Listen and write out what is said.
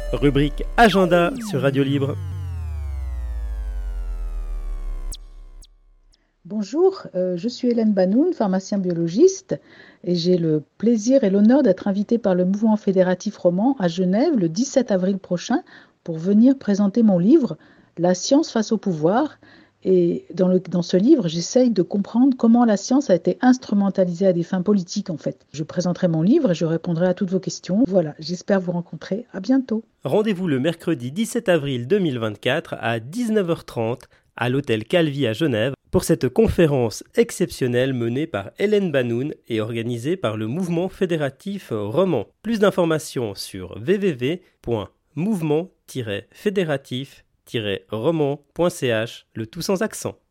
Rubrique Agenda sur Radio Libre. Bonjour, je suis Hélène Banoun, pharmacien biologiste, et j'ai le plaisir et l'honneur d'être invitée par le Mouvement fédératif roman à Genève le 17 avril prochain pour venir présenter mon livre « La science face au pouvoir ». Et dans ce livre, j'essaye de comprendre comment la science a été instrumentalisée à des fins politiques en fait. Je présenterai mon livre et je répondrai à toutes vos questions. Voilà, j'espère vous rencontrer. À bientôt. Rendez-vous le mercredi 17 avril 2024 à 19h30 à l'hôtel Calvi à Genève pour cette conférence exceptionnelle menée par Hélène Banoun et organisée par le Mouvement fédératif roman. Plus d'informations sur www.mouvement-fédératif-roman.ch, le tout sans accent.